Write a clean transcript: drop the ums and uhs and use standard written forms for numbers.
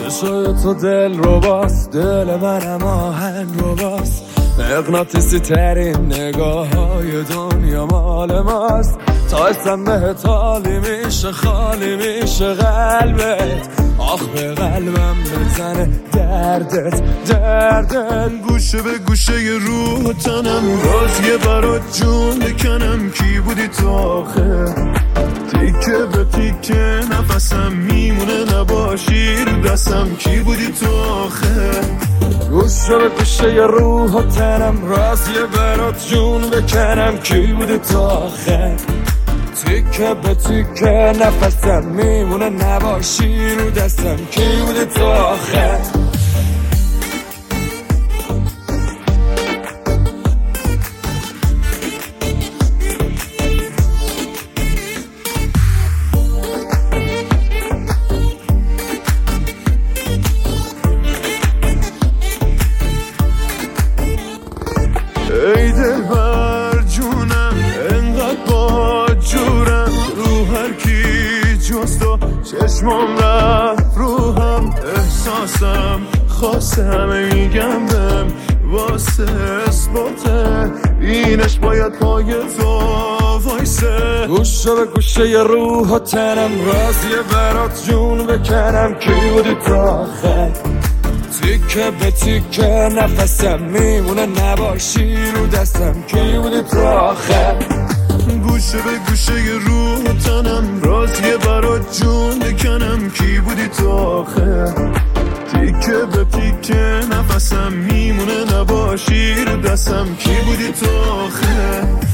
چشای تو دل رو باز، دل منم آهنگ رو باز، مغناطیسی ترین نگاه های دنیا مال ماست. تا اسم بهت حالی میشه، خالی میشه قلبت، آخ به قلبم بزنه دردت. گوشه به گوشه ی روح تنم، راز یه برات جون بکنم. کی بودی تو آخه؟ تیکه به تیکه نفسم میمونه، نباشی رو دستم. کی بودی تو آخه؟ گوشه به گوشه ی روح و تنم، راز یه برات جون بکنم. کی بودی تو آخه؟ تیکه به تیکه نفسم میمونه، نباشی رو دستم. کی بودی تو آخه؟ ای دلبر جونم، انقدر با جورم، رو هر کی جز تو چشمام رفت روحم. احساسم خواسته همه میگم بهم، واسه اثباته اینش باید پای تو وایسه. گوشه به گوشه ی روح و تنم، راز یه برات جون بکنم. کی بودی تو آخه؟ تیکه به تیکه نفسم میمونه، نباشی رو دستم. کی بودی تو آخه؟ گوشه به گوشه ی روح و تنم، راز یه برات جون بکنم. کی بودی تو آخه؟ تیکه به تیکه نفسم میمونه، نباشی رو دستم. کی بودی تو آخه؟